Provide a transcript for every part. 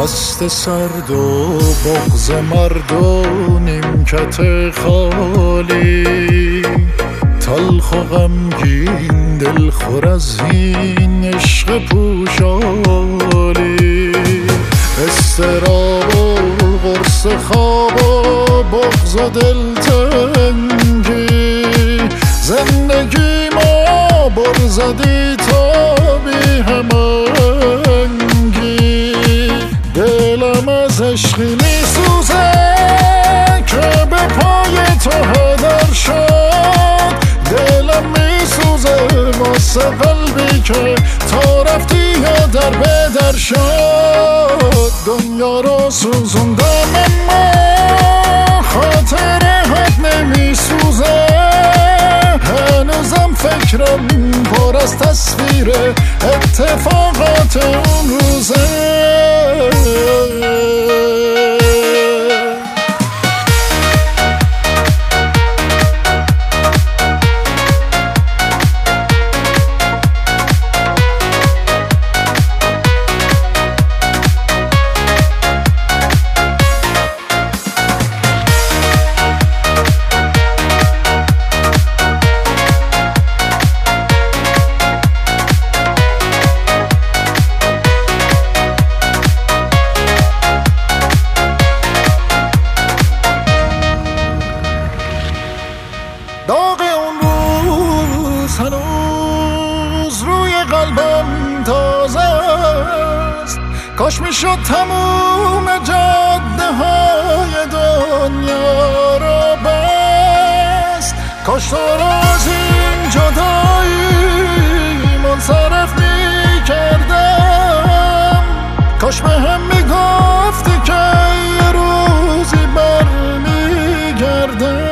دست سرد و بغض مرد و نیمکت خالی، تلخ و غمگین دلخور از این عشق پوشالی، استراب و قرص خواب و بغض و دلتنگی، زندگی ما بر زدی تا بی همانگی، دلم از عشقی می سوزه که به پای تو هدر شد، دلم می سوزه واسه قلبی که تا رفتی یا در بدر شد، دنیا رو سوزوندم اما خاطرهات نمی سوزه، هنوزم فکرم پر از تصویر اتفاقات اون روزه. داغ اون روز هنوز روی قلبم تازه است، کاش میشد تموم جاده های دنیا رو بست، کاش تو رو از این جدایی منصرف میکردم، کاش به هم میگفتی که یه روزی برمیگردم،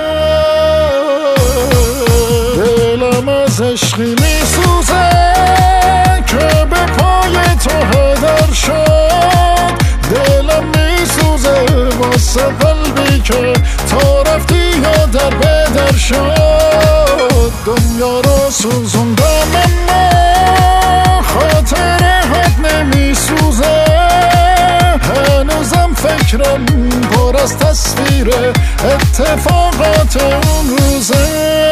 عشقی می سوزه که به پای تو هدر شد، دلم می سوزه واسه قلبی که تا رفتی یا در بدر شد، دنیا رو سوزوندم اما خاطرهات نمی سوزه، هنوزم فکرم پر از تصویر اتفاقات اون روزه.